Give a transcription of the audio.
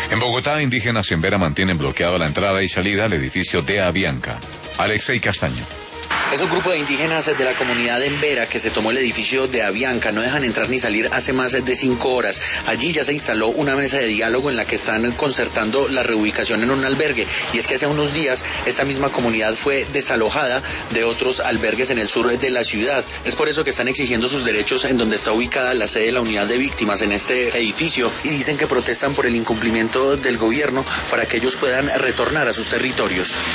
En Bogotá, indígenas en Vera mantienen bloqueada la entrada y salida al edificio de Avianca. Alexei Castaño. Es un grupo de indígenas de la comunidad de Embera que se tomó el edificio de Avianca. No dejan entrar ni salir hace más de 5 horas. Allí ya se instaló una mesa de diálogo en la que están concertando la reubicación en un albergue. Y es que hace unos días esta misma comunidad fue desalojada de otros albergues en el sur de la ciudad. Es por eso que están exigiendo sus derechos en donde está ubicada la sede de la unidad de víctimas en este edificio. Y dicen que protestan por el incumplimiento del gobierno para que ellos puedan retornar a sus territorios.